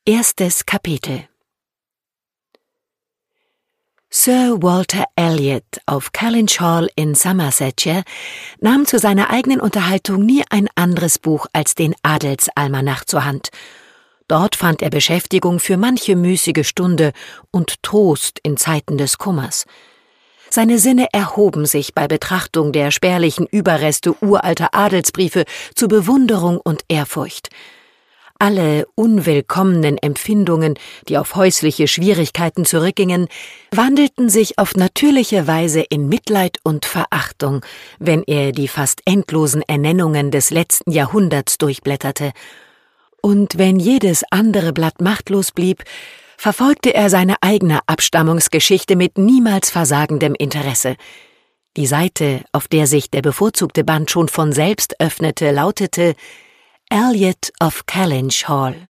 Erstes Kapitel. Sir Walter Elliot auf Kellynch Hall in Somersetshire nahm zu seiner eigenen Unterhaltung nie ein anderes Buch als den Adelsalmanach zur Hand. Dort fand er Beschäftigung für manche müßige Stunde und Trost in Zeiten des Kummers. Seine Sinne erhoben sich bei Betrachtung der spärlichen Überreste uralter Adelsbriefe zu Bewunderung und Ehrfurcht. Alle unwillkommenen Empfindungen, die auf häusliche Schwierigkeiten zurückgingen, wandelten sich auf natürliche Weise in Mitleid und Verachtung, wenn er die fast endlosen Ernennungen des letzten Jahrhunderts durchblätterte. Und wenn jedes andere Blatt machtlos blieb, verfolgte er seine eigene Abstammungsgeschichte mit niemals versagendem Interesse. Die Seite, auf der sich der bevorzugte Band schon von selbst öffnete, lautete Elliot of Kellynch Hall.